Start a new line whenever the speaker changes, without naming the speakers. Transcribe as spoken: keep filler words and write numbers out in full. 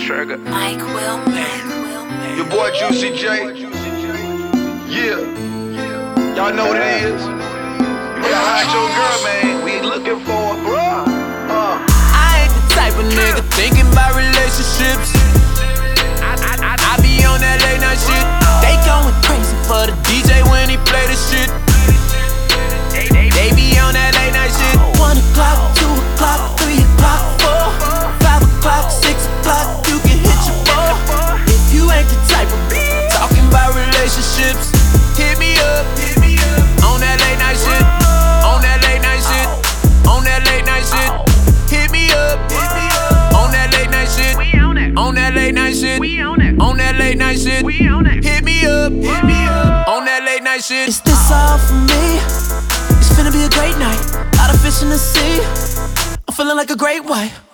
Trigger.
Mike Will, Mike Will,
Your boy Juicy J. Yeah. Y'all know what it is. You better hide your girl, man. We looking for her, bro. Uh.
I ain't the type of nigga thinking about relationships. I, I, I, I be on that late night shit. They going crazy for the D J when he play the shit. They, they, they be on that late night shit. One o'clock, two o'clock, three o'clock, four, five o'clock, six o'clock. You can hit your ball. If you ain't the type of talking about relationships, hit me up. Hit me up on that late night shit. On that late night shit. On that late night shit. Hit me up. Hit me up on that late night shit. We on it. On that late night shit. We on it. On that late night shit. We on it. Hit me up. Hit me up on that late night shit.
Is this all for me? It's finna be a great night. Lot of fish in the sea. I'm feeling like a great white.